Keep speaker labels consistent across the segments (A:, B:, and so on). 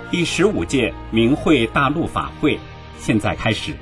A: 第15届明慧大陆法会现在开始。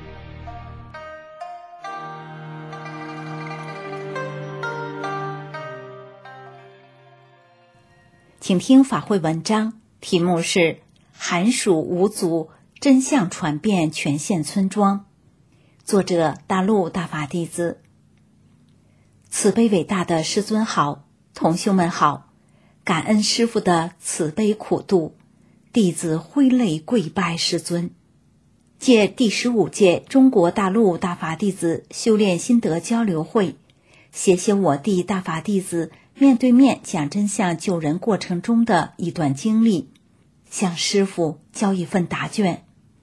B: 请听法会文章，题目是寒暑无阻，真相传遍全县村庄。作者大陆大法弟子。慈悲伟大的师尊好，同修们好，感恩师父的慈悲苦度，弟子挥泪跪拜师尊。借第15届中国大陆大法弟子修炼心得交流会，写我弟大法弟子面对面讲真相救人过程中的一段经历，向师父交一份答卷。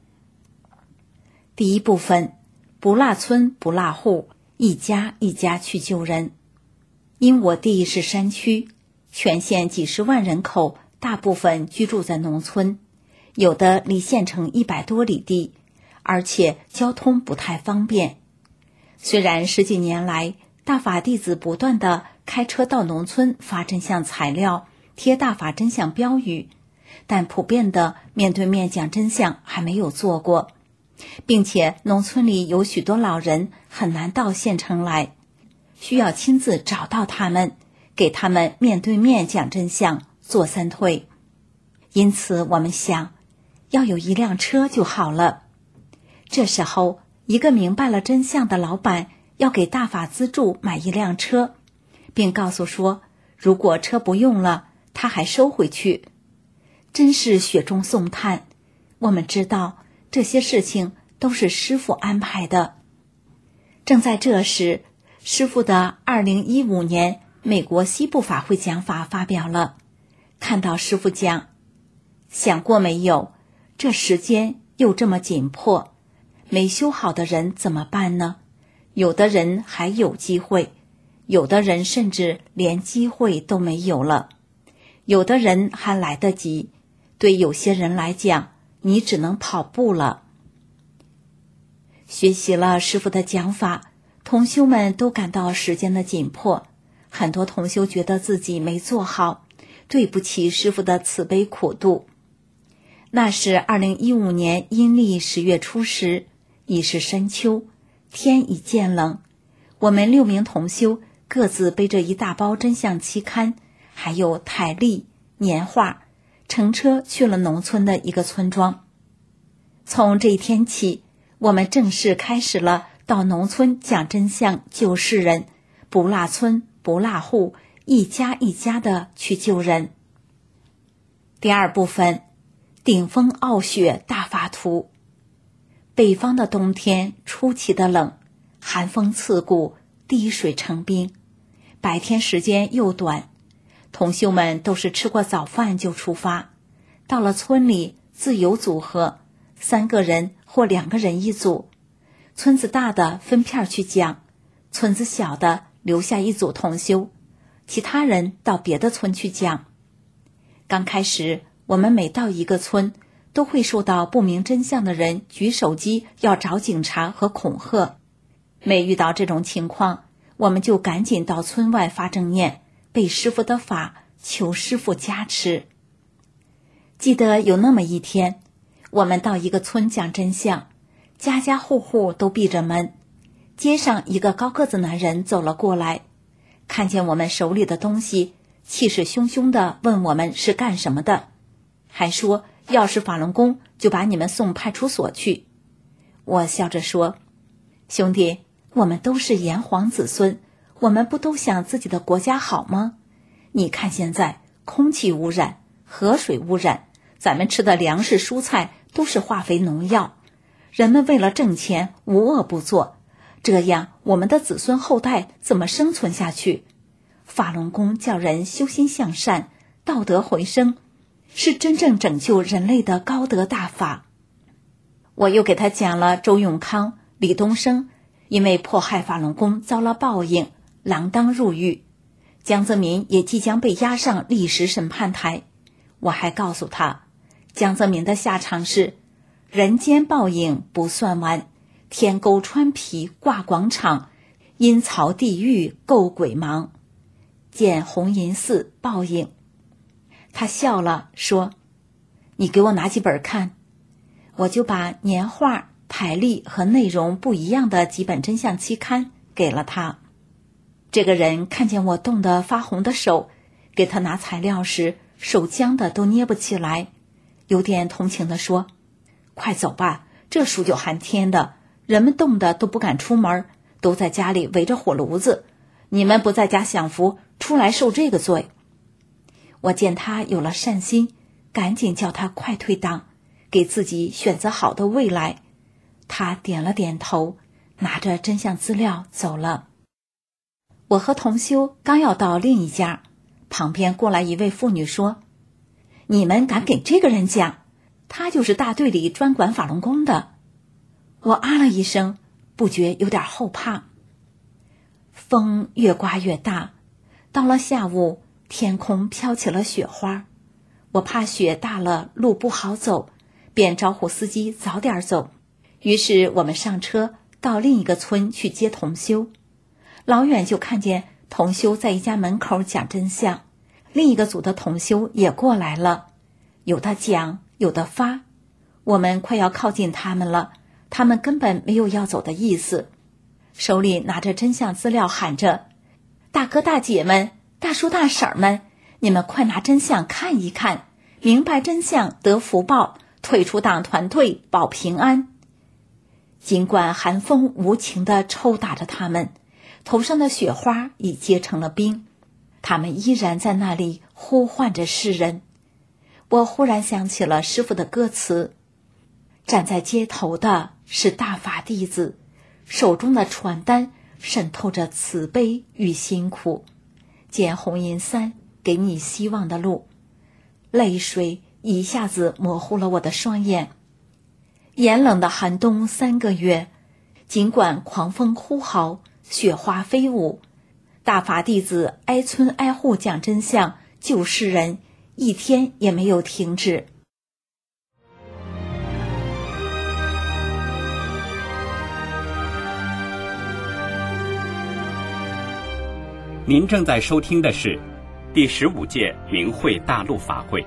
B: 第一部分，不落村不落户，一家一家去救人。因我地是山区，全县几十万人口大部分居住在农村，有的离县城100多里地，而且交通不太方便。虽然10几年来大法弟子不断地开车到农村发真相材料，贴大法真相标语，但普遍的面对面讲真相还没有做过，并且农村里有许多老人很难到县城来，需要亲自找到他们，给他们面对面讲真相，做三退。因此我们想，要有一辆车就好了。这时候，一个明白了真相的老板要给大法资助买一辆车，并告诉说，如果车不用了，他还收回去。真是雪中送炭。我们知道这些事情都是师父安排的。正在这时，师父的2015年美国西部法会讲法发表了。看到师父讲，想过没有，这时间又这么紧迫，没修好的人怎么办呢？有的人还有机会，有的人甚至连机会都没有了，有的人还来得及，对有些人来讲，你只能跑步了。学习了师父的讲法，同修们都感到时间的紧迫，很多同修觉得自己没做好，对不起师父的慈悲苦度。那是2015年阴历10月初10，已是深秋，天已渐冷，我们6名同修各自背着一大包真相期刊，还有台历、年画，乘车去了农村的一个村庄。从这一天起，我们正式开始了到农村讲真相救世人，不落村不落户，一家一家的去救人。第二部分，顶风傲雪大法图。北方的冬天出奇的冷，寒风刺骨，滴水成冰，白天时间又短，同修们都是吃过早饭就出发，到了村里自由组合，3个人或2个人一组，村子大的分片去讲，村子小的留下一组同修，其他人到别的村去讲。刚开始我们每到一个村，都会受到不明真相的人举手机要找警察和恐吓。每遇到这种情况，我们就赶紧到村外发正念，背师父的法，求师父加持。记得有那么一天，我们到一个村讲真相，家家户户都闭着门，街上一个高个子男人走了过来，看见我们手里的东西，气势汹汹地问我们是干什么的，还说要是法轮功就把你们送派出所去。我笑着说，兄弟，我们都是炎黄子孙，我们不都想自己的国家好吗？你看现在空气污染，河水污染，咱们吃的粮食蔬菜都是化肥农药，人们为了挣钱无恶不作，这样我们的子孙后代怎么生存下去？法轮功叫人修心向善，道德回升，是真正拯救人类的高德大法。我又给他讲了周永康、李东升因为迫害法轮功遭了报应，锒铛入狱，江泽民也即将被押上历史审判台。我还告诉他，江泽民的下场是人间报应不算完，天钩穿皮挂广场，阴曹地狱够鬼忙，见红银寺报应。他笑了说， 你给我拿几本看。我就把年画、排例和内容不一样的几本真相期刊给了他。这个人看见我冻得发红的手，给他拿材料时手僵的都捏不起来，有点同情地说：快走吧，这数九寒天的，人们冻得都不敢出门，都在家里围着火炉子，你们不在家享福，出来受这个罪。我见他有了善心，赶紧叫他快退档，给自己选择好的未来。他点了点头，拿着真相资料走了。我和同修刚要到另一家，旁边过来一位妇女说：你们敢给这个人讲？他就是大队里专管法轮功的。我啊了一声，不觉有点后怕。风越刮越大，到了下午，天空飘起了雪花。我怕雪大了路不好走，便招呼司机早点走。于是我们上车到另一个村去接同修。老远就看见同修在一家门口讲真相，另一个组的同修也过来了，有的讲，有的发。我们快要靠近他们了，他们根本没有要走的意思，手里拿着真相资料喊着：大哥大姐们，大叔大婶们，你们快拿真相看一看，明白真相得福报，退出党团队保平安。尽管寒风无情地抽打着他们，头上的雪花已结成了冰，他们依然在那里呼唤着世人。我忽然想起了师父的歌词：站在街头的是大法弟子，手中的传单渗透着慈悲与辛苦，见红银伞给你希望的路。泪水一下子模糊了我的双眼。炎冷的寒冬3个月，尽管狂风呼号，雪花飞舞，大法弟子挨村挨户讲真相，救世人，一天也没有停止。
A: 您正在收听的是第15届明慧大陆法会。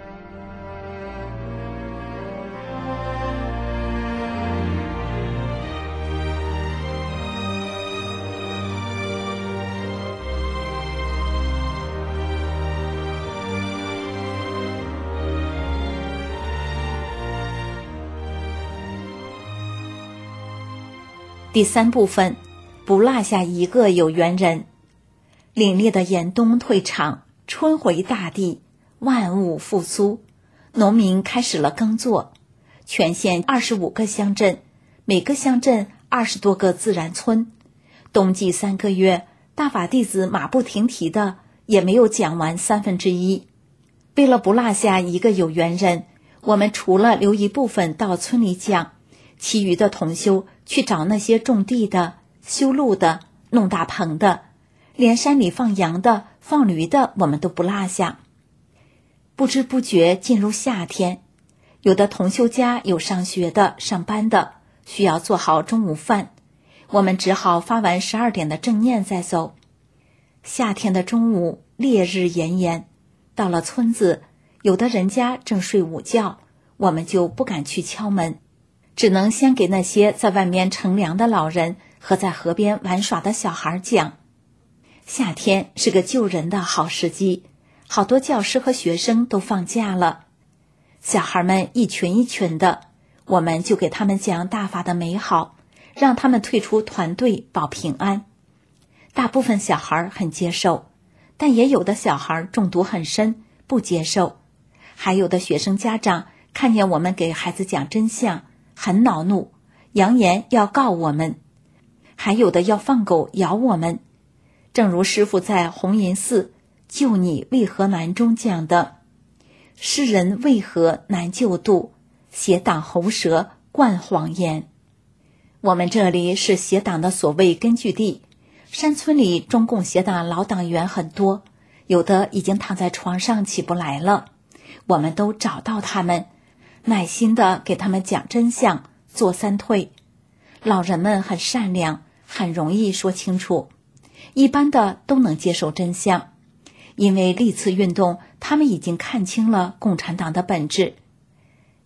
B: 第3部分，不落下一个有缘人。凛冽的严冬退场，春回大地，万物复苏，农民开始了耕作。全县25个乡镇，每个乡镇20多个自然村。冬季3个月，大法弟子马不停蹄的，也没有讲完1/3。为了不落下一个有缘人，我们除了留一部分到村里讲，其余的同修去找那些种地的、修路的、弄大棚的，连山里放羊的、放驴的我们都不落下。不知不觉进入夏天，有的同修家有上学的、上班的，需要做好中午饭，我们只好发完12点的正念再走。夏天的中午，烈日炎炎，到了村子，有的人家正睡午觉，我们就不敢去敲门，只能先给那些在外面乘凉的老人和在河边玩耍的小孩讲。夏天是个救人的好时机，好多教师和学生都放假了，小孩们一群一群的，我们就给他们讲大法的美好，让他们退出团队保平安。大部分小孩很接受，但也有的小孩中毒很深，不接受。还有的学生家长看见我们给孩子讲真相，很恼怒，扬言要告我们。还有的要放狗咬我们。正如师父在红银寺救你为何难中讲的，世人为何难救度，邪党喉舌灌谎言。我们这里是邪党的所谓根据地，山村里中共邪党老党员很多，有的已经躺在床上起不来了，我们都找到他们，耐心地给他们讲真相，做3退。老人们很善良，很容易说清楚，一般的都能接受真相，因为历次运动他们已经看清了共产党的本质。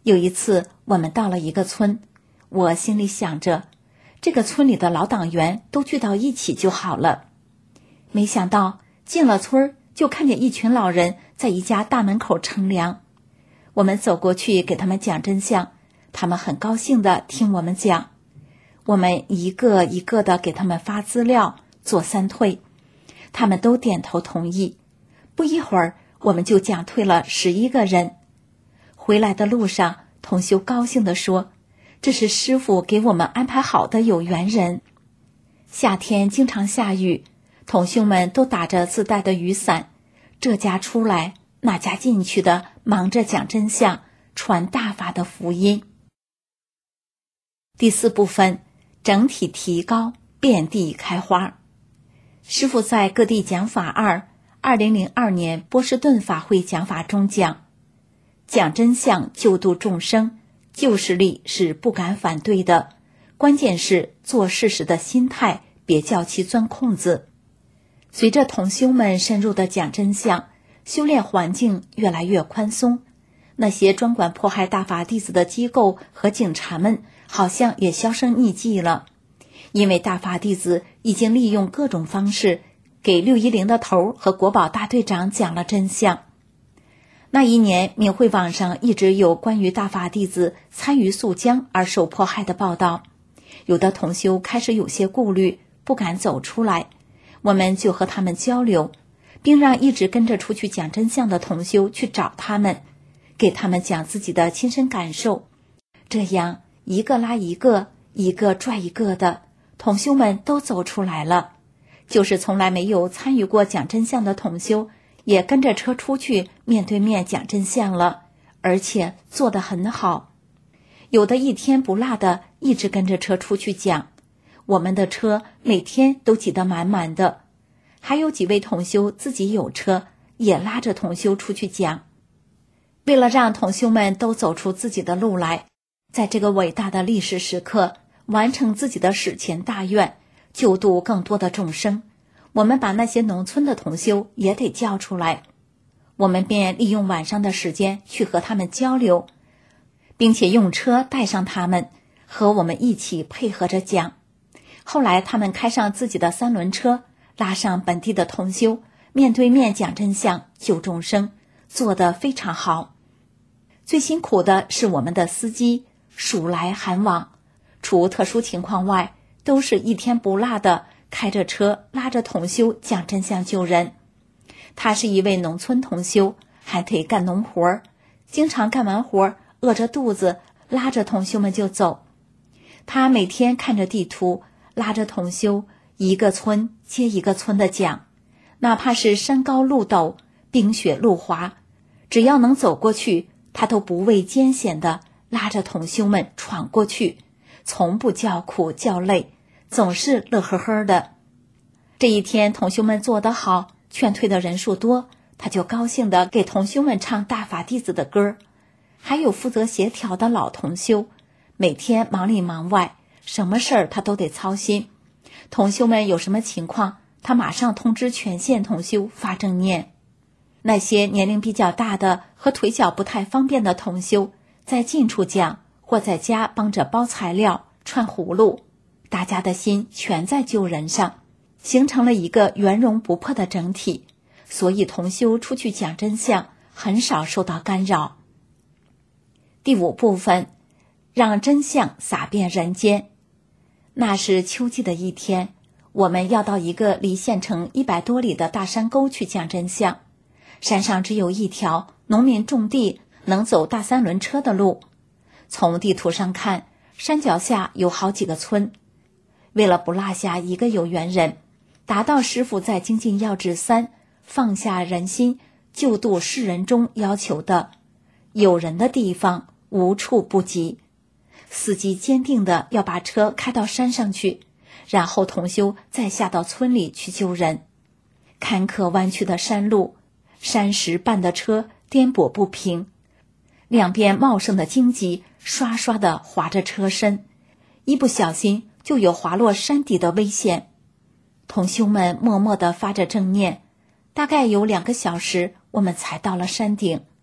B: 有一次我们到了一个村，我心里想着，这个村里的老党员都聚到一起就好了。没想到进了村就看见一群老人在一家大门口乘凉。我们走过去给他们讲真相，他们很高兴地听我们讲。我们一个一个地给他们发资料，做3退，他们都点头同意。不一会儿，我们就讲退了11个人。回来的路上，同修高兴地说，这是师父给我们安排好的有缘人。夏天经常下雨，同修们都打着自带的雨伞，这家出来那家进去的，忙着讲真相，传大法的福音。第4部分，整体提高，遍地开花。师父在各地讲法2002年波士顿法会讲法中讲真相救度众生，救世力是不敢反对的，关键是做事时的心态，别叫其钻空子。随着同修们深入的讲真相，修炼环境越来越宽松，那些专管迫害大法弟子的机构和警察们好像也销声匿迹了，因为大法弟子已经利用各种方式给610的头和国保大队长讲了真相。那一年明慧网上一直有关于大法弟子参与肃江而受迫害的报道，有的同修开始有些顾虑，不敢走出来，我们就和他们交流，并让一直跟着出去讲真相的同修去找他们，给他们讲自己的亲身感受。这样一个拉一个，一个拽一个的，同修们都走出来了。就是从来没有参与过讲真相的同修，也跟着车出去面对面讲真相了，而且做得很好。有的一天不落的一直跟着车出去讲，我们的车每天都挤得满满的。还有几位同修自己有车，也拉着同修出去讲。为了让同修们都走出自己的路来，在这个伟大的历史时刻完成自己的史前大愿，救度更多的众生，我们把那些农村的同修也得叫出来。我们便利用晚上的时间去和他们交流，并且用车带上他们，和我们一起配合着讲。后来他们开上自己的3轮车，拉上本地的同修，面对面讲真相，救众生，做得非常好。最辛苦的是我们的司机，暑来寒往，除特殊情况外，都是一天不落的开着车拉着同修讲真相救人。他是一位农村同修，还得干农活，经常干完活饿着肚子，拉着同修们就走。他每天看着地图，拉着同修一个村接一个村的讲，哪怕是山高路陡，冰雪路滑，只要能走过去，他都不畏艰险的拉着同修们闯过去，从不叫苦叫累，总是乐呵呵的。这一天同修们做得好，劝退的人数多，他就高兴地给同修们唱大法弟子的歌。还有负责协调的老同修，每天忙里忙外，什么事儿他都得操心。同修们有什么情况，他马上通知全县同修发正念。那些年龄比较大的和腿脚不太方便的同修，在近处讲，或在家帮着包材料、串葫芦，大家的心全在救人上，形成了一个圆融不破的整体，所以同修出去讲真相很少受到干扰。第5部分，让真相洒遍人间。那是秋季的一天，我们要到一个离县城100多里的大山沟去讲真相。山上只有一条农民种地能走大3轮车的路，从地图上看，山脚下有好几个村。为了不落下一个有缘人，达到师父在精进要旨3放下人心救度世人中要求的，有人的地方无处不及。司机坚定地要把车开到山上去，然后同修再下到村里去救人。坎坷弯曲的山路，山石绊的车颠簸不平，两边茂盛的荆棘刷刷地划着车身，一不小心就有滑落山底的危险。同修们默默地发着正念，大概有2个小时，我们才到了山顶。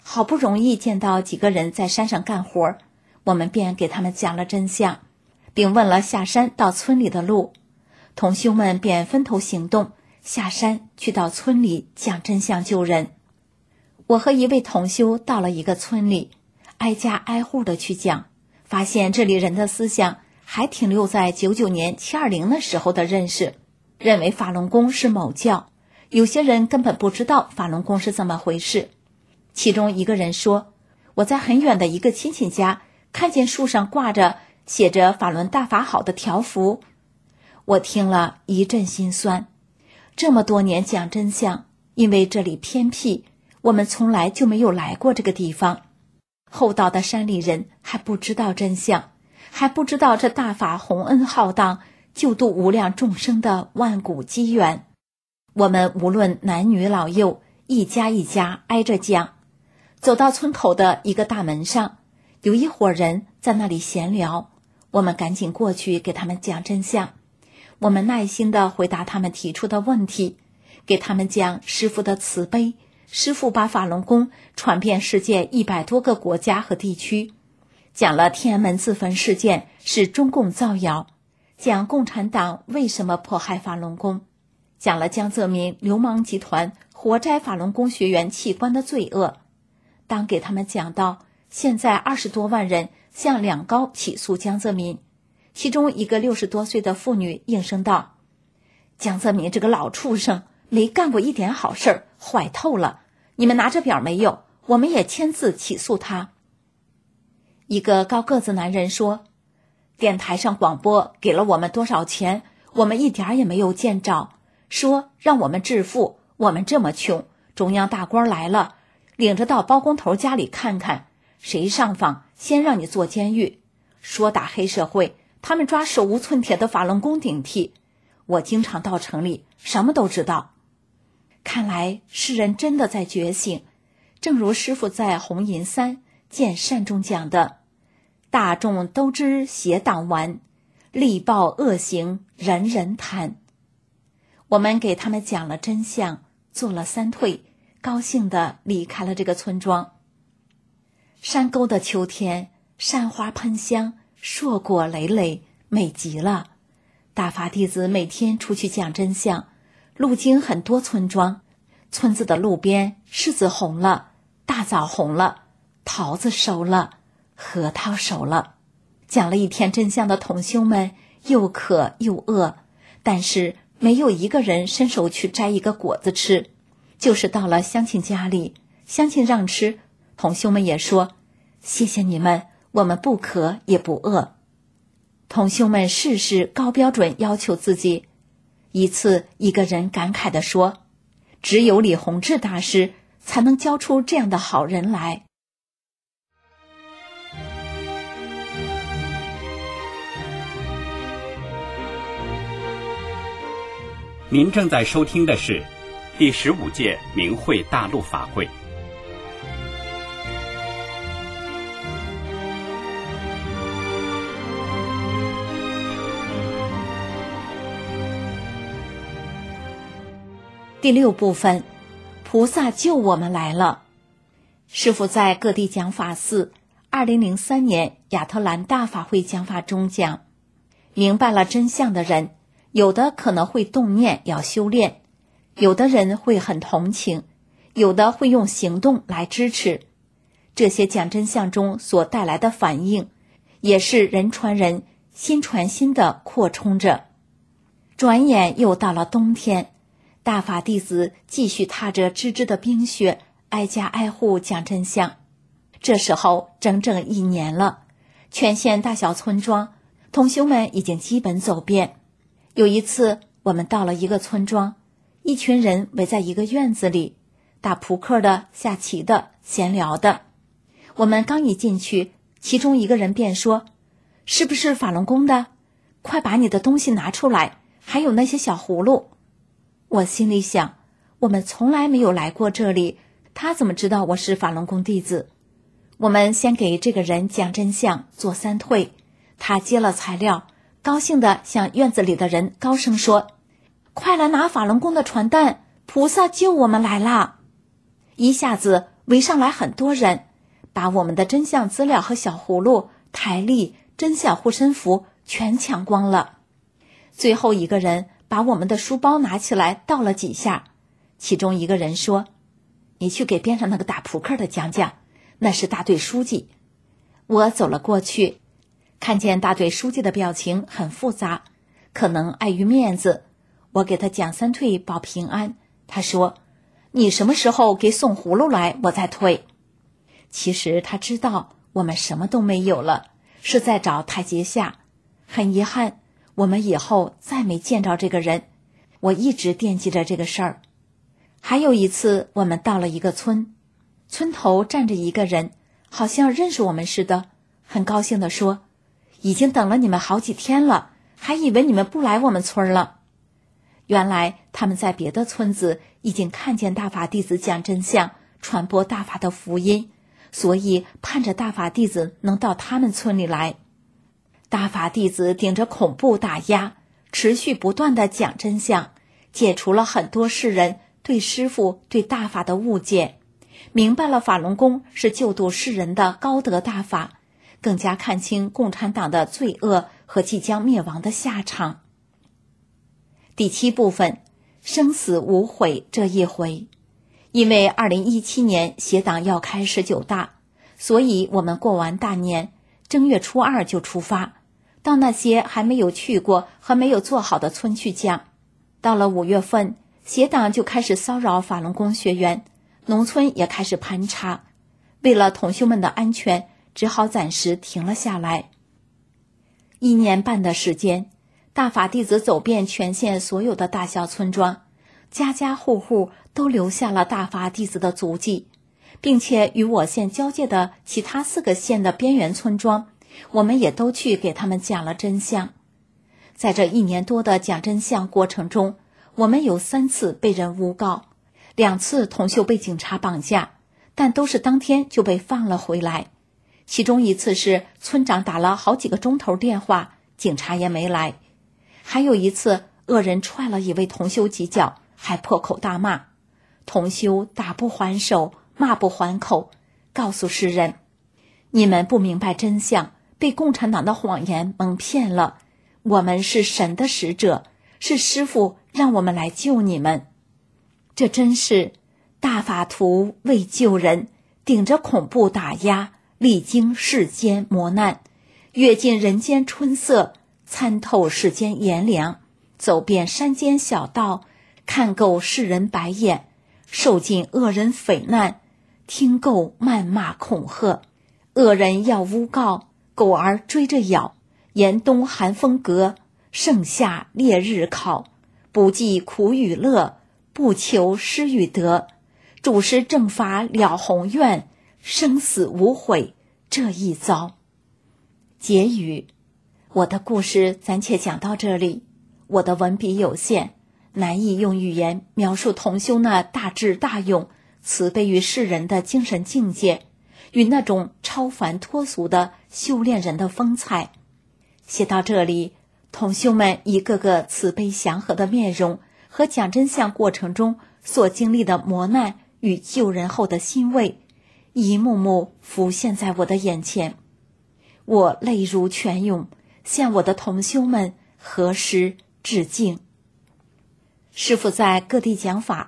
B: 好不容易见到几个人在山上干活，我们便给他们讲了真相，并问了下山到村里的路。同修们便分头行动，下山去到村里讲真相救人。我和一位同修到了一个村里，挨家挨户的去讲，发现这里人的思想还停留在99年720的时候的认识，认为法轮功是某教，有些人根本不知道法轮功是怎么回事。其中一个人说，我在很远的一个亲戚家看见树上挂着写着法轮大法好的条幅，我听了一阵心酸。这么多年讲真相，因为这里偏僻，我们从来就没有来过这个地方。厚道的山里人还不知道真相，还不知道这大法洪恩浩荡，救度无量众生的万古机缘。我们无论男女老幼，一家一家挨着讲。走到村口的一个大门上，有一伙人在那里闲聊，我们赶紧过去给他们讲真相。我们耐心地回答他们提出的问题，给他们讲师父的慈悲，师父把法轮功传遍世界100多个国家和地区，讲了天安门自焚事件是中共造谣，讲共产党为什么迫害法轮功，讲了江泽民流氓集团活摘法轮功学员器官的罪恶。当给他们讲到现在20多万人向两高起诉江泽民，其中一个60多岁的妇女应声道，江泽民这个老畜生没干过一点好事儿，坏透了，你们拿着表没有？我们也签字起诉他。一个高个子男人说，电台上广播给了我们多少钱，我们一点也没有见着，说让我们致富，我们这么穷，中央大官来了，领着到包工头家里看看，谁上访先让你坐监狱。说打黑社会，他们抓手无寸铁的法轮功顶替。我经常到城里，什么都知道。看来世人真的在觉醒，正如师父在红银山见善中讲的，大众都知邪党顽，力报恶行人人贪。我们给他们讲了真相，做了3退，高兴地离开了这个村庄。山沟的秋天，山花喷香，硕果累累，美极了。大法弟子每天出去讲真相，路经很多村庄，村子的路边柿子红了，大枣红了，桃子熟了，核桃熟了。讲了一天真相的同修们又渴又饿，但是没有一个人伸手去摘一个果子吃，就是到了乡亲家里，乡亲让吃，同修们也说谢谢你们，我们不渴也不饿。同修们事事高标准要求自己。一次一个人感慨地说，只有李洪志大师才能教出这样的好人来。
A: 您正在收听的是第15届明慧大陆法会。
B: 第6部分，菩萨救我们来了。师父在各地讲法寺2003年亚特兰大法会讲法中讲，明白了真相的人，有的可能会动念要修炼，有的人会很同情，有的会用行动来支持。这些讲真相中所带来的反应，也是人传人，心传心的扩充着。转眼又到了冬天，大法弟子继续踏着吱吱的冰雪，挨家挨户讲真相。这时候整整1年了，全县大小村庄，同修们已经基本走遍。有一次，我们到了一个村庄，一群人围在一个院子里，打扑克的、下棋的、闲聊的。我们刚一进去，其中一个人便说，是不是法轮功的？快把你的东西拿出来，还有那些小葫芦。我心里想，我们从来没有来过这里，他怎么知道我是法轮功弟子？我们先给这个人讲真相，做3退。他接了材料，高兴地向院子里的人高声说，快来拿法轮功的传单，菩萨救我们来啦！一下子围上来很多人，把我们的真相资料和小葫芦、台历、真相护身符全抢光了。最后一个人把我们的书包拿起来倒了几下，其中一个人说：“你去给边上那个打扑克的讲讲，那是大队书记。”我走了过去，看见大队书记的表情很复杂，可能碍于面子，我给他讲三退保平安。他说：“你什么时候给送葫芦来，我再退。”其实他知道我们什么都没有了，是在找台阶下。很遗憾，我们以后再没见着这个人，我一直惦记着这个事儿。还有一次，我们到了一个村，村头站着一个人，好像认识我们似的，很高兴地说：“已经等了你们好几天了，还以为你们不来我们村了。”原来他们在别的村子已经看见大法弟子讲真相，传播大法的福音，所以盼着大法弟子能到他们村里来。大法弟子顶着恐怖打压，持续不断地讲真相，解除了很多世人对师父对大法的误解，明白了法轮功是救度世人的高德大法，更加看清共产党的罪恶和即将灭亡的下场。第7部分，生死无悔这一回。因为2017年协党要开19大，所以我们过完大年，正月初2就出发，到那些还没有去过和没有做好的村去讲。到了5月份，协党就开始骚扰法轮功学员，农村也开始盘查。为了同修们的安全，只好暂时停了下来。1年半的时间，大法弟子走遍全县所有的大小村庄，家家户户都留下了大法弟子的足迹，并且与我县交界的其他4个县的边缘村庄，我们也都去给他们讲了真相。在这1年多的讲真相过程中，我们有3次被人诬告，2次同修被警察绑架，但都是当天就被放了回来。其中1次是村长打了好几个钟头电话，警察也没来。还有1次，恶人踹了一位同修几脚，还破口大骂。同修打不还手，骂不还口，告诉世人：你们不明白真相，被共产党的谎言蒙骗了。我们是神的使者，是师父让我们来救你们。这真是大法图为救人，顶着恐怖打压，历经世间磨难，阅尽人间春色，参透世间炎凉，走遍山间小道，看够世人白眼，受尽恶人匪难，听够谩骂恐吓。恶人要诬告，狗儿追着咬，严冬寒风隔，盛夏烈日烤，不计苦与乐，不求失与得，主持正法了宏愿，生死无悔这一遭。结语，我的故事暂且讲到这里。我的文笔有限，难以用语言描述同修那大智大勇、慈悲于世人的精神境界，与那种超凡脱俗的修炼人的风采。写到这里，同修们一个个慈悲祥和的面容和讲真相过程中所经历的磨难与救人后的欣慰，一幕幕浮现在我的眼前。我泪如泉涌，向我的同修们合十致敬。师父在各地讲法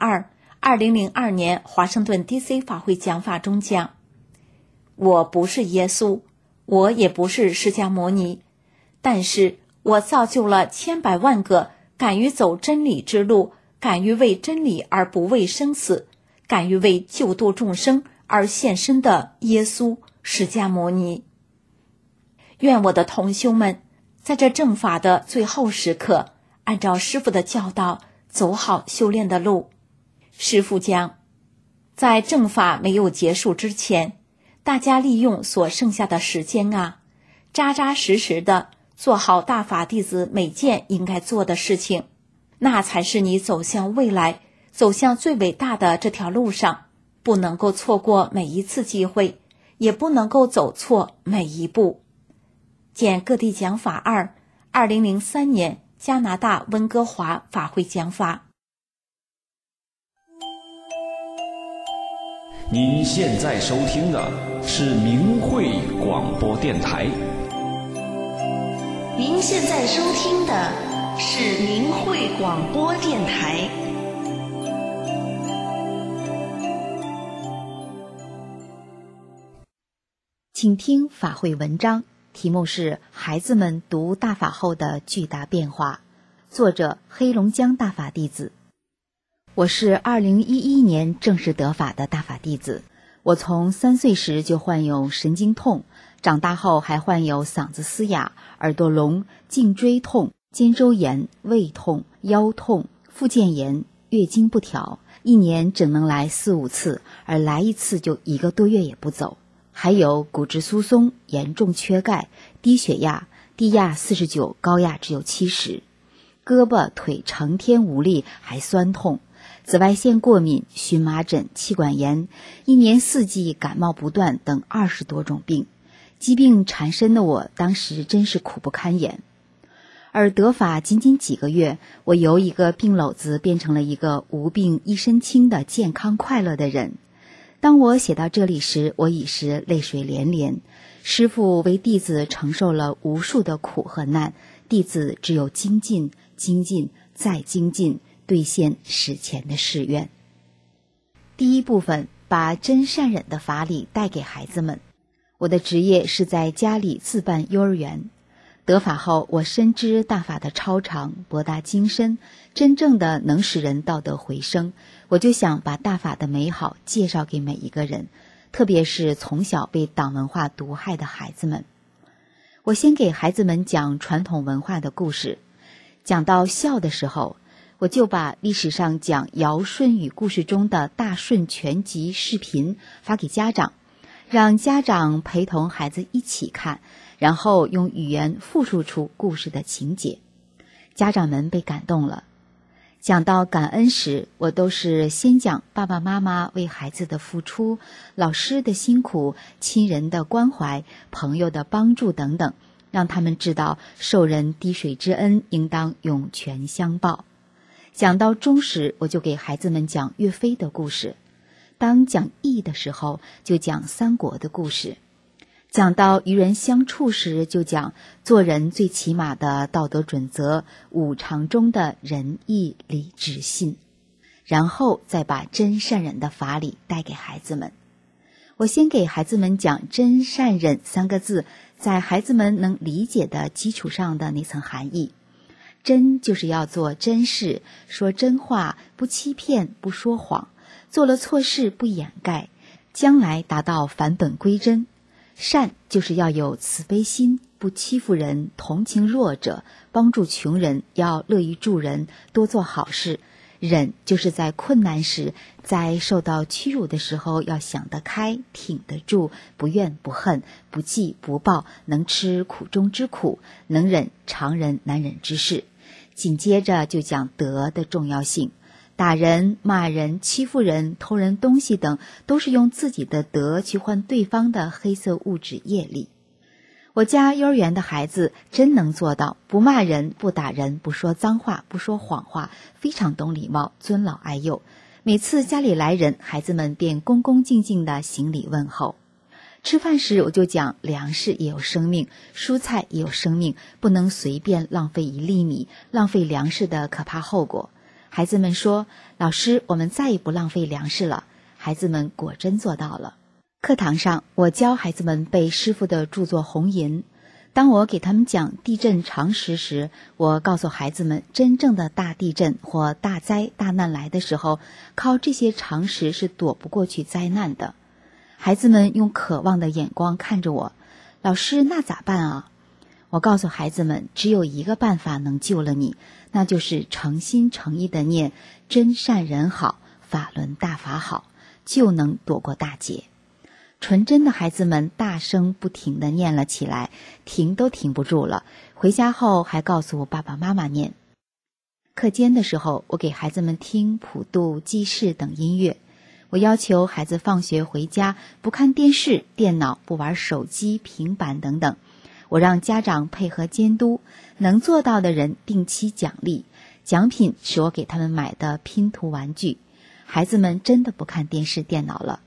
B: 2002年华盛顿 DC 法会讲法中讲：我不是耶稣，我也不是释迦牟尼，但是我造就了千百万个敢于走真理之路，敢于为真理而不畏生死，敢于为救度众生而献身的耶稣释迦牟尼。愿我的同修们在这正法的最后时刻，按照师父的教导走好修炼的路。师父讲，在正法没有结束之前，大家利用所剩下的时间扎扎实实的做好大法弟子每件应该做的事情，那才是你走向未来，走向最伟大的这条路上，不能够错过每一次机会，也不能够走错每一步。见各地讲法2003年加拿大温哥华法会讲法。
C: 您现在收听的是明慧广播电台。
D: 您现在收听的是明慧广播电台。
E: 请听法会文章，题目是《孩子们读大法后的巨大变化》，作者黑龙江大法弟子。我是2011年正式得法的大法弟子。我从3岁时就患有神经痛，长大后还患有嗓子嘶哑、耳朵聋、颈椎痛、肩周炎、胃痛、腰痛、附件炎、月经不调，一年只能来4、5次，而来一次就1个多月也不走。还有骨质疏松、严重缺钙、低血压，低压49，高压只有70，胳膊腿成天无力，还酸痛，紫外线过敏、荨麻疹、气管炎，一年4季感冒不断等20多种病，疾病缠身的我当时真是苦不堪言。而得法仅仅几个月，我由一个病篓子变成了一个无病一身轻的健康快乐的人。当我写到这里时，我已是泪水连连。师父为弟子承受了无数的苦和难，弟子只有精进、精进再精进，兑现史前的誓愿。第一部分，把真善忍的法理带给孩子们。我的职业是在家里自办幼儿园。得法后，我深知大法的超长博大精深，真正的能使人道德回升。我就想把大法的美好介绍给每一个人，特别是从小被党文化毒害的孩子们。我先给孩子们讲传统文化的故事，讲到孝的时候，我就把历史上讲尧舜禹故事中的大舜全集视频发给家长，让家长陪同孩子一起看，然后用语言复述出故事的情节。家长们被感动了。讲到感恩时，我都是先讲爸爸妈妈为孩子的付出，老师的辛苦，亲人的关怀，朋友的帮助等等，让他们知道受人滴水之恩，应当涌泉相报。讲到中时，我就给孩子们讲岳飞的故事。当讲义的时候，就讲三国的故事。讲到与人相处时，就讲做人最起码的道德准则，5常中的仁义礼智信，然后再把真善忍的法理带给孩子们。我先给孩子们讲真善忍3个字在孩子们能理解的基础上的那层含义。真就是要做真事，说真话，不欺骗，不说谎，做了错事不掩盖，将来达到返本归真。善就是要有慈悲心，不欺负人，同情弱者，帮助穷人，要乐于助人，多做好事。忍就是在困难时，在受到屈辱的时候，要想得开，挺得住，不怨不恨，不记不报，能吃苦中之苦，能忍常人难忍之事。紧接着就讲德的重要性。打人、骂人、欺负人、偷人东西等，都是用自己的德去换对方的黑色物质业力。我家幼儿园的孩子真能做到不骂人、不打人、不说脏话、不说谎话，非常懂礼貌，尊老爱幼。每次家里来人，孩子们便恭恭敬敬地行礼问候。吃饭时我就讲粮食也有生命，蔬菜也有生命，不能随便浪费1粒米，浪费粮食的可怕后果。孩子们说，老师，我们再也不浪费粮食了。孩子们果真做到了。课堂上，我教孩子们背师父的著作《红银》。当我给他们讲地震常识时，我告诉孩子们，真正的大地震或大灾大难来的时候，靠这些常识是躲不过去灾难的。孩子们用渴望的眼光看着我，老师，那咋办啊？我告诉孩子们，只有一个办法能救了你，那就是诚心诚意的念真善人好，法轮大法好，就能躲过大劫。纯真的孩子们大声不停地念了起来，停都停不住了。回家后还告诉爸爸妈妈念。课间的时候，我给孩子们听普渡、济世等音乐。我要求孩子放学回家不看电视、电脑，不玩手机、平板等等。我让家长配合监督，能做到的人定期奖励，奖品是我给他们买的拼图玩具。孩子们真的不看电视、电脑了。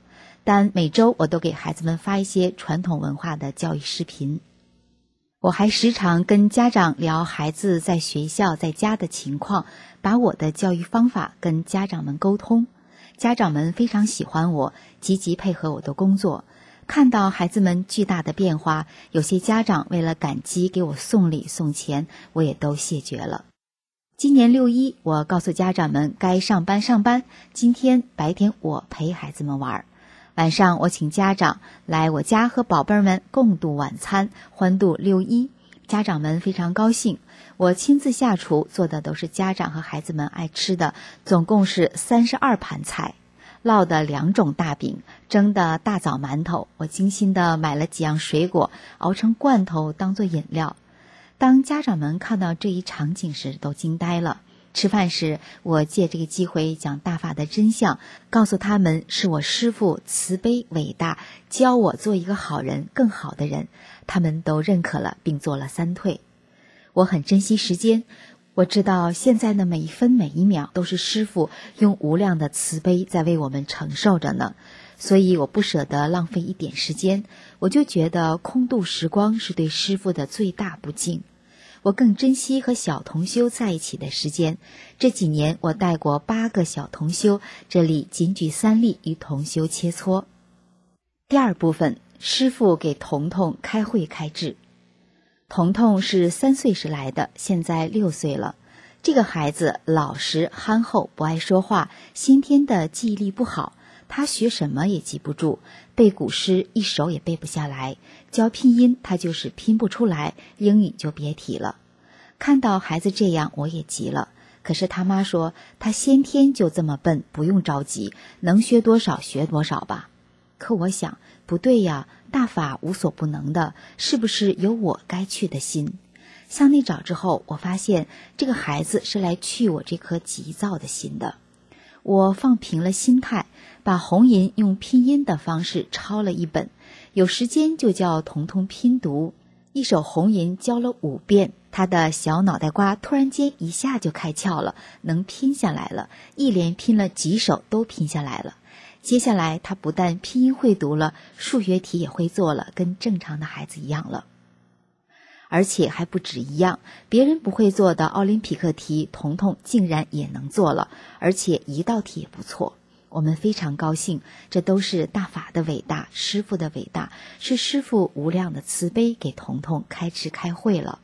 E: 但每周我都给孩子们发一些传统文化的教育视频。我还时常跟家长聊孩子在学校在家的情况，把我的教育方法跟家长们沟通。家长们非常喜欢我，积极配合我的工作。看到孩子们巨大的变化，有些家长为了感激给我送礼送钱，我也都谢绝了。今年6·1，我告诉家长们该上班，今天白天我陪孩子们玩，晚上我请家长来我家和宝贝儿们共度晚餐，欢度6·1。家长们非常高兴，我亲自下厨，做的都是家长和孩子们爱吃的，总共是32盘菜，烙的2种大饼，蒸的大枣馒头，我精心的买了几样水果，熬成罐头当做饮料。当家长们看到这一场景时，都惊呆了。吃饭时，我借这个机会讲大法的真相，告诉他们是我师父慈悲伟大，教我做一个好人，更好的人。他们都认可了，并做了3退。我很珍惜时间，我知道现在的每一分每一秒都是师父用无量的慈悲在为我们承受着呢，所以我不舍得浪费一点时间，我就觉得空度时光是对师父的最大不敬。我更珍惜和小同修在一起的时间，这几年我带过8个小同修，这里仅举3例与同修切磋。第二部分，师父给彤彤开会开智。彤彤是3岁时来的，现在6岁了。这个孩子老实憨厚，不爱说话，先天的记忆力不好，他学什么也记不住，背古诗一首也背不下来，教拼音他就是拼不出来，英语就别提了。看到孩子这样，我也急了。可是他妈说他先天就这么笨，不用着急，能学多少学多少吧。可我想，不对呀，大法无所不能的，是不是有我该去的心？向内找之后，我发现这个孩子是来去我这颗急躁的心的。我放平了心态，把红银用拼音的方式抄了一本，有时间就叫彤彤拼读。一首红银教了5遍，他的小脑袋瓜突然间一下就开窍了，能拼下来了，一连拼了几首都拼下来了。接下来他不但拼音会读了，数学题也会做了，跟正常的孩子一样了。而且还不止一样，别人不会做的奥林匹克题，彤彤竟然也能做了，而且1道题也不错。我们非常高兴，这都是大法的伟大，师父的伟大，是师父无量的慈悲给彤彤开智开慧了。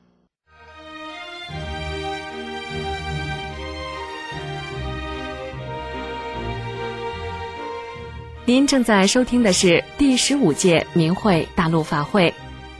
F: 您正在收听的是第15届明慧大陆法会。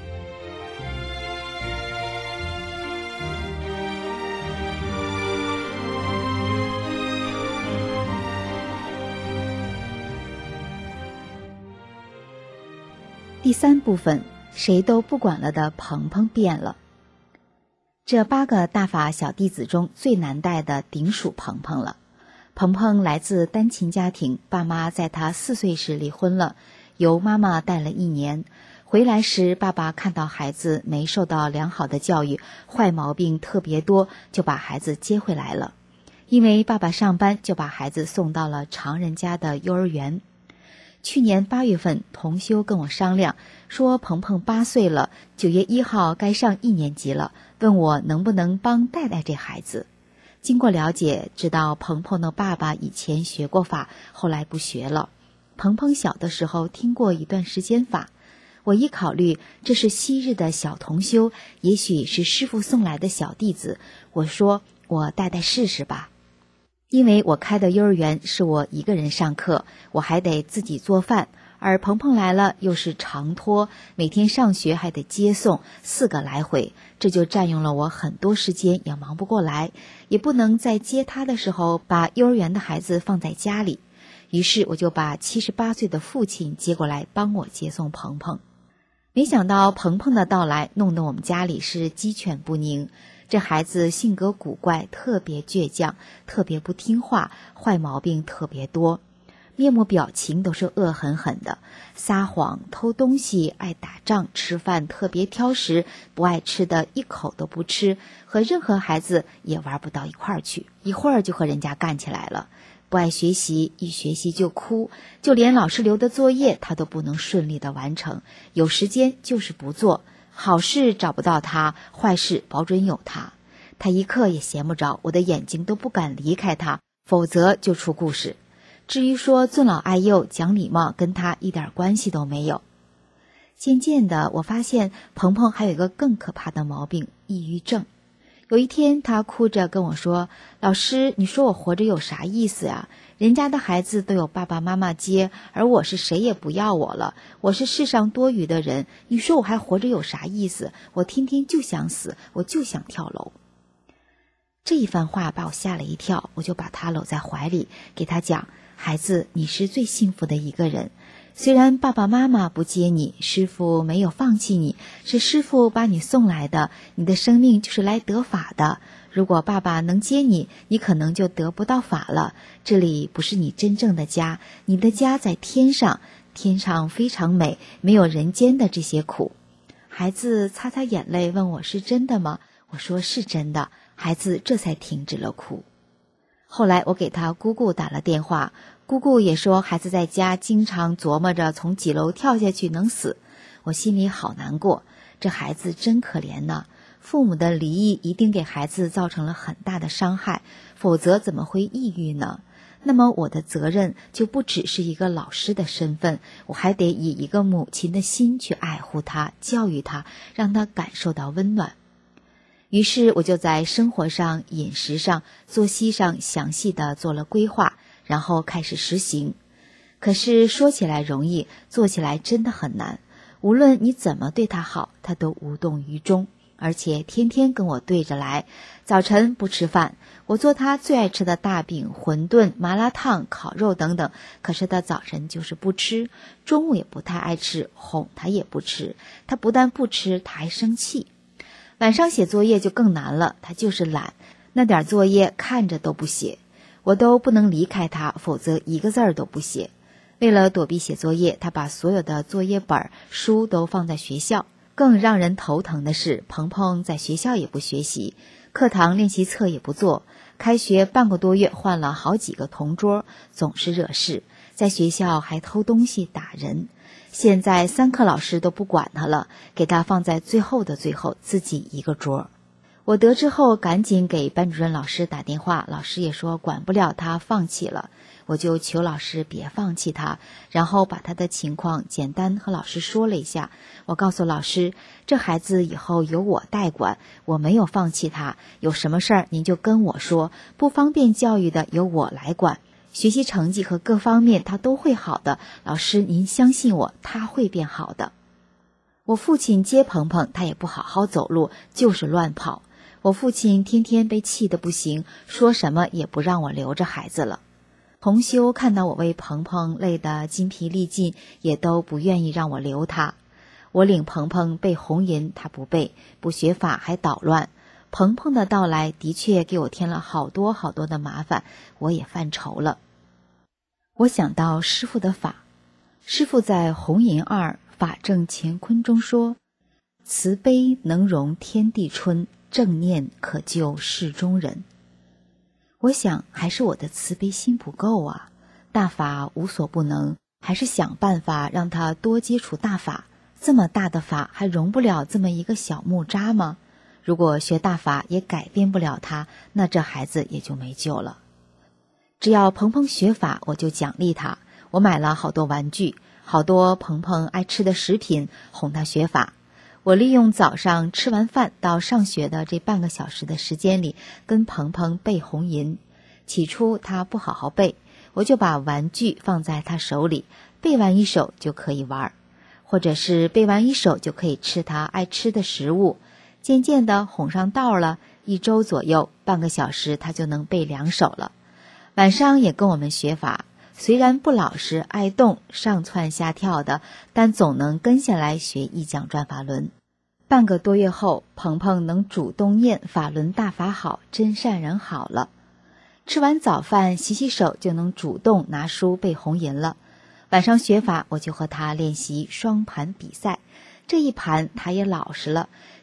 E: 第3部分，谁都不管了的鹏鹏变了。这8个大法小弟子中最难带的顶属鹏鹏了。鹏鹏来自单亲家庭，爸妈在他4岁时离婚了，由妈妈带了1年。回来时，爸爸看到孩子没受到良好的教育，坏毛病特别多，就把孩子接回来了。因为爸爸上班，就把孩子送到了常人家的幼儿园。去年8月份，同修跟我商量，说鹏鹏8岁了，9月1号该上1年级了，问我能不能帮带带这孩子。经过了解，知道鹏鹏的爸爸以前学过法，后来不学了。鹏鹏小的时候听过一段时间法，我一考虑这是昔日的小同修，也许是师父送来的小弟子，我说我带带试试吧。因为我开的幼儿园是我一个人上课，我还得自己做饭，而鹏鹏来了又是长托，每天上学还得接送，4个来回，这就占用了我很多时间，也忙不过来，也不能在接他的时候把幼儿园的孩子放在家里。于是我就把78岁的父亲接过来帮我接送鹏鹏。没想到鹏鹏的到来弄得我们家里是鸡犬不宁。这孩子性格古怪，特别倔强，特别不听话，坏毛病特别多，面目表情都是恶狠狠的，撒谎、偷东西、爱打仗，吃饭特别挑食，不爱吃的一口都不吃，和任何孩子也玩不到一块儿去，一会儿就和人家干起来了。 不爱学习，一学习就哭，就连老师留的作业他都不能顺利的完成，有时间就是不做，好事找不到他，坏事保准有他。他一刻也闲不着，我的眼睛都不敢离开他，否则就出故事。至于说尊老爱幼、讲礼貌，跟他一点关系都没有。渐渐的，我发现鹏鹏还有一个更可怕的毛病，抑郁症。有一天他哭着跟我说，老师，你说我活着有啥意思呀？人家的孩子都有爸爸妈妈接，而我是谁也不要我了，我是世上多余的人，你说我还活着有啥意思？我天天就想死，我就想跳楼。这一番话把我吓了一跳，我就把他搂在怀里，给他讲，孩子，你是最幸福的一个人，虽然爸爸妈妈不接你，师父没有放弃你，是师父把你送来的，你的生命就是来得法的。如果爸爸能接你，你可能就得不到法了。这里不是你真正的家，你的家在天上，天上非常美，没有人间的这些苦。孩子擦擦眼泪问我是真的吗？我说是真的，孩子这才停止了哭。后来我给他姑姑打了电话，姑姑也说孩子在家经常琢磨着从几楼跳下去能死。我心里好难过，这孩子真可怜呢。父母的离异一定给孩子造成了很大的伤害，否则怎么会抑郁呢？那么我的责任就不只是一个老师的身份，我还得以一个母亲的心去爱护他，教育他，让他感受到温暖。于是我就在生活上、饮食上、作息上详细的做了规划，然后开始实行。可是说起来容易，做起来真的很难。无论你怎么对他好，他都无动于衷，而且天天跟我对着来。早晨不吃饭，我做他最爱吃的大饼、馄饨、麻辣烫、烤肉等等，可是他早晨就是不吃，中午也不太爱吃，哄他也不吃，他不但不吃，他还生气。晚上写作业就更难了，他就是懒，那点作业看着都不写，我都不能离开他，否则一个字儿都不写。为了躲避写作业，他把所有的作业本、书都放在学校。更让人头疼的是，鹏鹏在学校也不学习，课堂练习册也不做，开学半个多月换了好几个同桌，总是惹事，在学校还偷东西打人。现在3课老师都不管他了，给他放在最后的最后，自己一个桌。我得知后赶紧给班主任老师打电话，老师也说管不了他，放弃了。我就求老师别放弃他，然后把他的情况简单和老师说了一下。我告诉老师，这孩子以后由我代管，我没有放弃他，有什么事儿您就跟我说，不方便教育的由我来管，学习成绩和各方面他都会好的，老师您相信我，他会变好的。我父亲接鹏鹏，他也不好好走路，就是乱跑。我父亲天天被气得不行，说什么也不让我留着孩子了。同修看到我为鹏鹏累得筋疲力尽，也都不愿意让我留他。我领鹏鹏背红吟，他不背，不学法还捣乱。鹏鹏的到来的确给我添了好多好多的麻烦，我也犯愁了。我想到师父的法，师父在红吟2法正乾坤中说，慈悲能容天地春，正念可救世中人。我想还是我的慈悲心不够啊，大法无所不能，还是想办法让他多接触大法。这么大的法还容不了这么一个小木渣吗？如果学大法也改变不了他，那这孩子也就没救了。只要鹏鹏学法，我就奖励他。我买了好多玩具，好多鹏鹏爱吃的食品，哄他学法。我利用早上吃完饭到上学的这半个小时的时间里，跟鹏鹏背红吟。起初他不好好背，我就把玩具放在他手里，背完一首就可以玩，或者是背完一首就可以吃他爱吃的食物。渐渐的哄上道了，1周左右，半个小时他就能背2首了。晚上也跟我们学法，虽然不老实爱动，上蹿下跳的，但总能跟下来学一讲转法轮。半个多月后，鹏鹏能主动念法轮大法好，真善人好了。吃完早饭洗洗手就能主动拿书背红吟了。晚上学法，我就和他练习双盘比赛，这一盘他也老实了，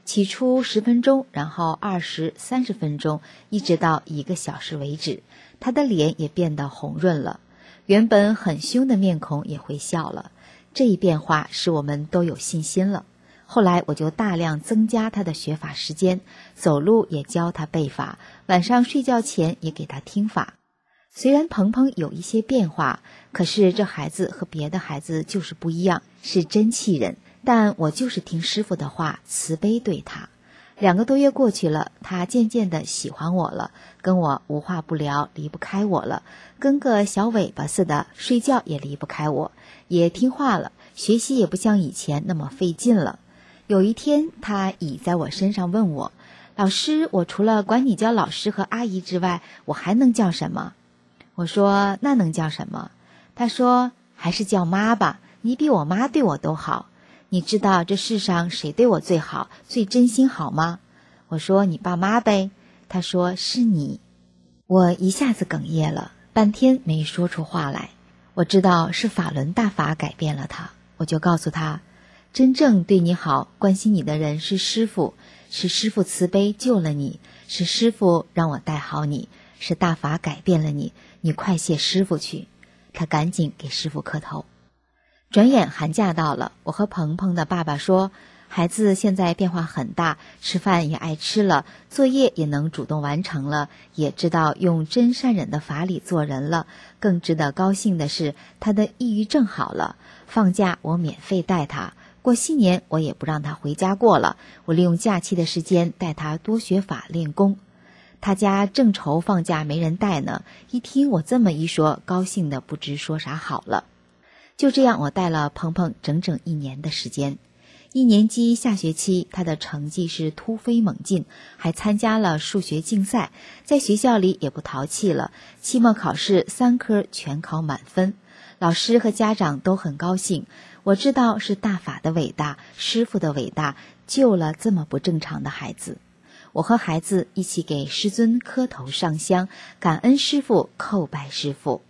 E: 起初10分钟，然后20、30分钟，一直到1个小时为止。他的脸也变得红润了，原本很凶的面孔也会笑了。这一变化使我们都有信心了。后来我就大量增加他的学法时间，走路也教他背法，晚上睡觉前也给他听法。虽然鹏鹏有一些变化，可是这孩子和别的孩子就是不一样，是真气人。但我就是听师傅的话，慈悲对他。2个多月过去了，他渐渐地喜欢我了，跟我无话不聊，离不开我了，跟个小尾巴似的，睡觉也离不开我，也听话了，学习也不像以前那么费劲了。有一天，他倚在我身上问我，老师，我除了管你叫老师和阿姨之外，我还能叫什么？我说，那能叫什么？他说，还是叫妈吧，你比我妈对我都好。你知道这世上谁对我最好，最真心好吗？我说，你爸妈呗。他说，是你。我一下子哽咽了，半天没说出话来。我知道是法轮大法改变了他，我就告诉他，真正对你好，关心你的人是师父，是师父慈悲救了你，是师父让我带好你，是大法改变了你，你快谢师父去。他赶紧给师父磕头。转眼寒假到了，我和鹏鹏的爸爸说，孩子现在变化很大，吃饭也爱吃了，作业也能主动完成了，也知道用真善忍的法理做人了。更值得高兴的是，他的抑郁症好了，放假我免费带他，过新年我也不让他回家过了，我利用假期的时间带他多学法练功。他家正愁放假没人带呢，一听我这么一说，高兴的不知说啥好了。就这样，我带了鹏鹏整整1年的时间。1年级下学期，他的成绩是突飞猛进，还参加了数学竞赛，在学校里也不淘气了，期末考试3科全考满分，老师和家长都很高兴。我知道是大法的伟大，师父的伟大，救了这么不正常的孩子。我和孩子一起给师尊磕头上香，感恩师父，叩拜师父。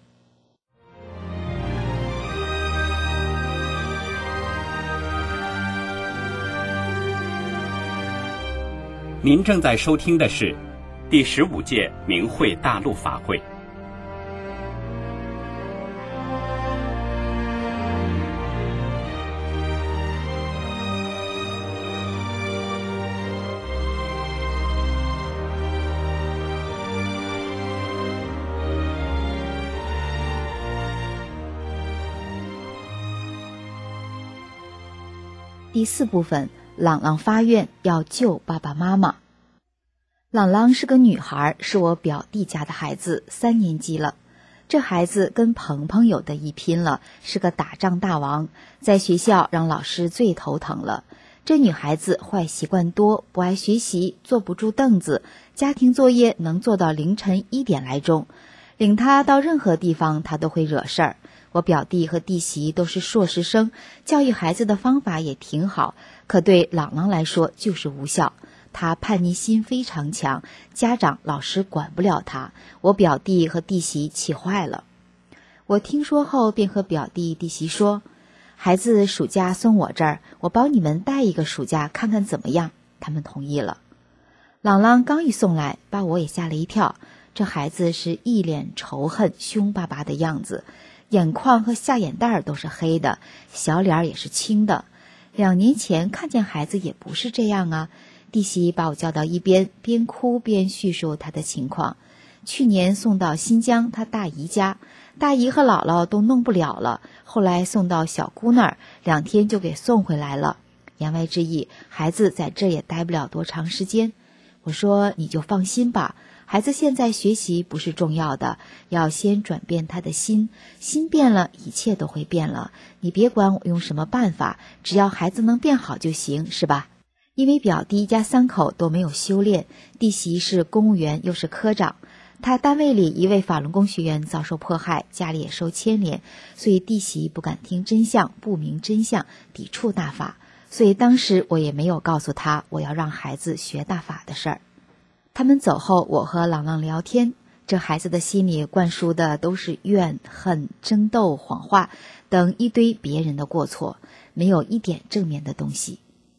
A: 您正在收听的是第15届明慧大陆法会。
E: 第4部分，朗朗发愿要救爸爸妈妈。朗朗是个女孩，是我表弟家的孩子，3年级了。这孩子跟鹏鹏有的一拼了，是个打仗大王，在学校让老师最头疼了。这女孩子坏习惯多，不爱学习，坐不住凳子，家庭作业能做到凌晨1点来钟。领她到任何地方，她都会惹事儿。我表弟和弟媳都是硕士生，教育孩子的方法也挺好，可对朗朗来说就是无效。他叛逆心非常强，家长老师管不了他，我表弟和弟媳气坏了。我听说后便和表弟弟媳说，孩子暑假送我这儿，我帮你们带一个暑假看看怎么样。他们同意了。朗朗刚一送来，把我也吓了一跳，这孩子是一脸仇恨凶巴巴的样子，眼眶和下眼袋都是黑的，小脸也是青的。2年前看见孩子也不是这样啊。弟媳把我叫到一边，边哭边叙述她的情况。去年送到新疆她大姨家，大姨和姥姥都弄不了了，后来送到小姑那儿，2天就给送回来了。言外之意，孩子在这也待不了多长时间。我说你就放心吧，孩子现在学习不是重要的，要先转变他的心，心变了，一切都会变了。你别管我用什么办法，只要孩子能变好就行，是吧？因为表弟一家3口都没有修炼，弟媳是公务员又是科长，他单位里一位法轮功学员遭受迫害，家里也受牵连，所以弟媳不敢听真相，不明真相，抵触大法。所以当时我也没有告诉他我要让孩子学大法的事儿。他们走后，我和朗朗聊天，这孩子的心里灌输的都是怨恨、争斗、谎话等一堆别人的过错，没有一点正面的东西。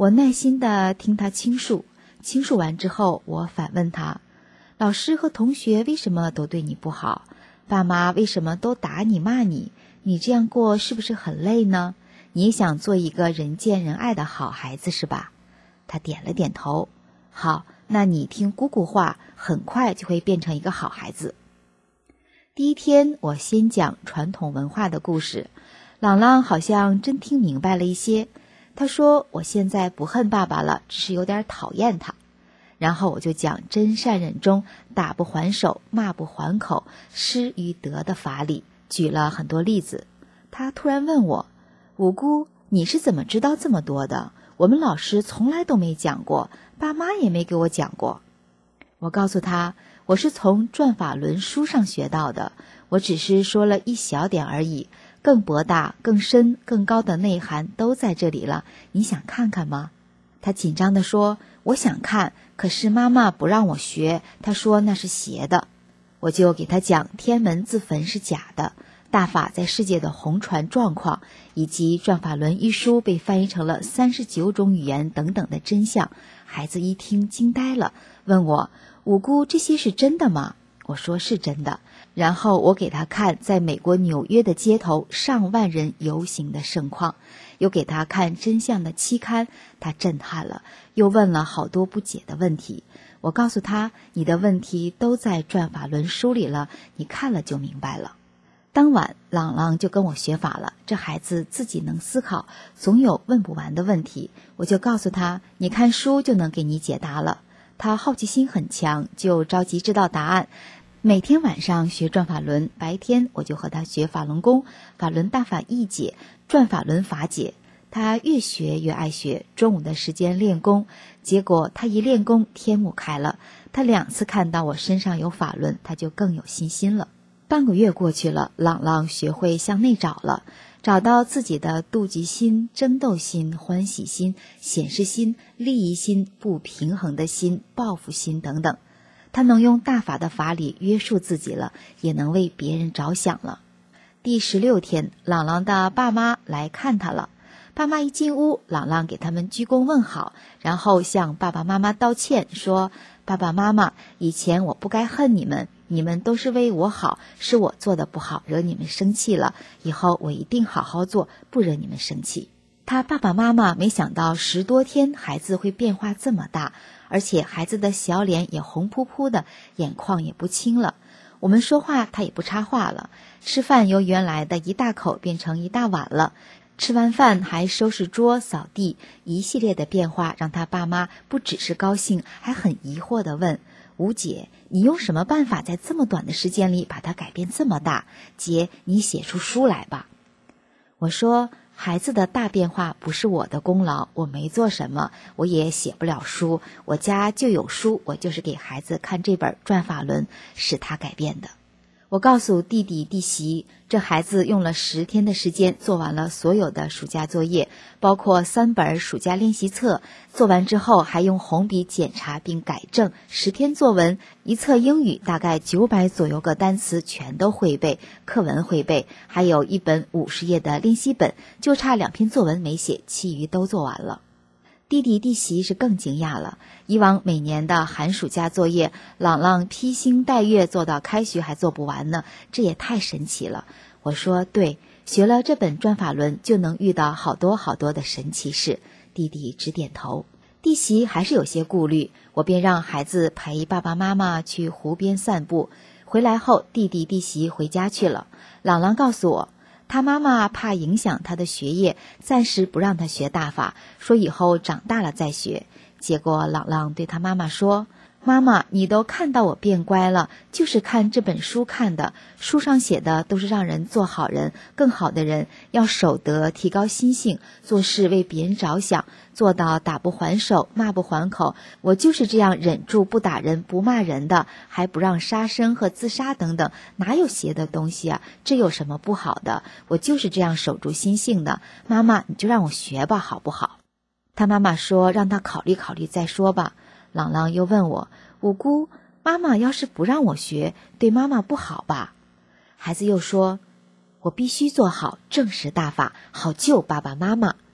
E: 我耐心地听他倾述完之后，我反问他，老师和同学为什么都对你不好？爸妈为什么都打你骂你？你这样过是不是很累呢？你也想做一个人见人爱的好孩子是吧？他点了点头。好，那你听姑姑话，很快就会变成一个好孩子。第一天我先讲传统文化的故事，朗朗好像真听明白了一些。他说我现在不恨爸爸了，只是有点讨厌他。然后我就讲真善忍中打不还手，骂不还口，失于得的法理，举了很多例子。他突然问我，五姑，你是怎么知道这么多的？我们老师从来都没讲过，爸妈也没给我讲过。我告诉他，我是从转法轮书上学到的，我只是说了一小点而已，更博大、更深、更高的内涵都在这里了，你想看看吗？他紧张地说，我想看，可是妈妈不让我学，她说那是邪的。我就给他讲天门自焚是假的，大法在世界的红传状况，以及转法轮一书被翻译成了39种语言等等的真相。孩子一听惊呆了，问我，五姑，这些是真的吗？我说是真的。然后我给他看在美国纽约的街头上万人游行的盛况，又给他看真相的期刊，他震撼了，又问了好多不解的问题。我告诉他，你的问题都在转法轮书里了，你看了就明白了。当晚朗朗就跟我学法了，这孩子自己能思考，总有问不完的问题。我就告诉他，你看书就能给你解答了。他好奇心很强，就着急知道答案。每天晚上学转法轮，白天我就和他学法轮功、法轮大法义解、转法轮法解。他越学越爱学，中午的时间练功，结果他一练功天目开了。他2次看到我身上有法轮，他就更有信心了。半个月过去了，朗朗学会向内找了，找到自己的妒忌心、争斗心、欢喜心、显示心、利益心、不平衡的心、报复心等等。他能用大法的法理约束自己了，也能为别人着想了。第16天，朗朗的爸妈来看他了。爸妈一进屋，朗朗给他们鞠躬问好，然后向爸爸妈妈道歉，说，爸爸妈妈，以前我不该恨你们，你们都是为我好，是我做的不好，惹你们生气了，以后我一定好好做，不惹你们生气。他爸爸妈妈没想到10多天孩子会变化这么大，而且孩子的小脸也红扑扑的，眼眶也不清了。我们说话他也不插话了，吃饭由原来的一大口变成一大碗了。吃完饭还收拾桌扫地，一系列的变化让他爸妈不只是高兴，还很疑惑地问，吴姐，你用什么办法在这么短的时间里把它改变这么大？姐，你写出书来吧。我说，孩子的大变化不是我的功劳，我没做什么，我也写不了书，我家就有书，我就是给孩子看这本转法轮，使他改变的。我告诉弟弟弟媳，这孩子用了10天的时间做完了所有的暑假作业，包括3本暑假练习册，做完之后还用红笔检查并改正10篇作文，1册英语大概900左右个单词全都会背，课文会背，还有1本50页的练习本，就差2篇作文没写，其余都做完了。弟弟弟媳是更惊讶了，以往每年的寒暑假作业，朗朗披星戴月做到开学还做不完呢，这也太神奇了。我说对，学了这本转法轮就能遇到好多好多的神奇事。弟弟直点头。弟媳还是有些顾虑，我便让孩子陪爸爸妈妈去湖边散步。回来后，弟弟弟媳回家去了。朗朗告诉我，他妈妈怕影响他的学业，暂时不让他学大法，说以后长大了再学。结果朗朗对他妈妈说，妈妈，你都看到我变乖了，就是看这本书看的，书上写的都是让人做好人，更好的人，要守德，提高心性，做事为别人着想，做到打不还手，骂不还口。我就是这样忍住不打人不骂人的，还不让杀生和自杀等等，哪有邪的东西啊？这有什么不好的？我就是这样守住心性的，妈妈你就让我学吧，好不好？他妈妈说，让他考虑考虑再说吧。朗朗又问我，五姑，妈妈要是不让我学，对妈妈不好吧？孩子又说，我必须做好正实大法，好救爸爸妈妈。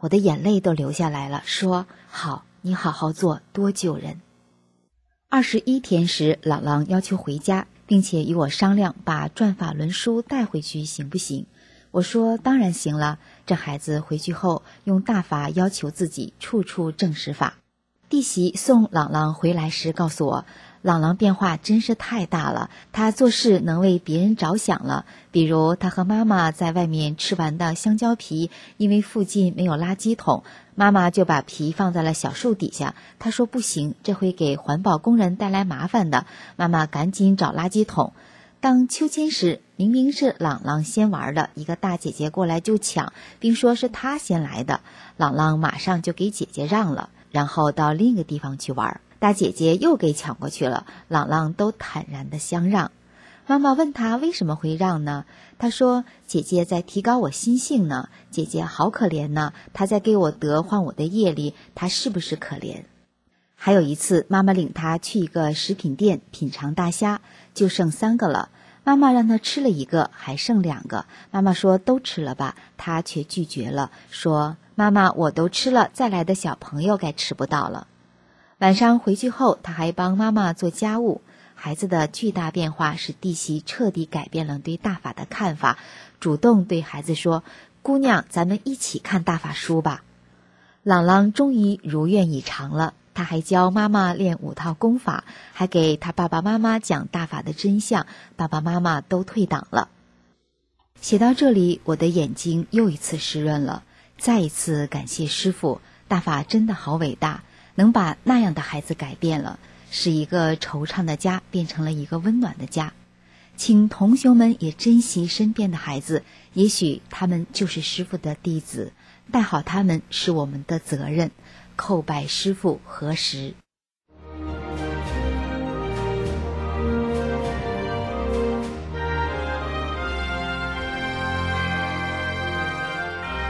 E: 我的眼泪都流下来了，说好，你好好做，多救人。21天时，朗朗要求回家，并且与我商量把转法轮书带回去行不行。我说当然行了，这孩子回去后用大法要求自己处处正实法。弟媳送朗朗回来时告诉我，朗朗变化真是太大了，他做事能为别人着想了。比如他和妈妈在外面吃完的香蕉皮，因为附近没有垃圾桶，妈妈就把皮放在了小树底下。他说不行，这会给环保工人带来麻烦的。妈妈赶紧找垃圾桶。当秋千时，明明是朗朗先玩的，一个大姐姐过来就抢，并说是她先来的。朗朗马上就给姐姐让了，然后到另一个地方去玩。大姐姐又给抢过去了，朗朗都坦然地相让。妈妈问他为什么会让呢？他说姐姐在提高我心性呢，姐姐好可怜呢，她在给我德换我的业力，她是不是可怜？还有一次，妈妈领他去一个食品店品尝大虾，就剩3个了。妈妈让他吃了1个，还剩2个。妈妈说都吃了吧，他却拒绝了，说妈妈我都吃了，再来的小朋友该吃不到了。晚上回去后，他还帮妈妈做家务。孩子的巨大变化使弟媳彻底改变了对大法的看法，主动对孩子说，姑娘，咱们一起看大法书吧。朗朗终于如愿以偿了，他还教妈妈练5套功法，还给他爸爸妈妈讲大法的真相，爸爸妈妈都退党了。写到这里，我的眼睛又一次湿润了，再一次感谢师父，大法真的好伟大，能把那样的孩子改变了，使一个惆怅的家变成了一个温暖的家。请同学们也珍惜身边的孩子，也许他们就是师父的弟子，带好他们是我们的责任。叩拜师父何时？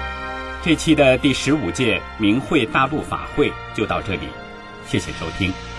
A: 这期的第15届明慧大陆法会就到这里，谢谢收听。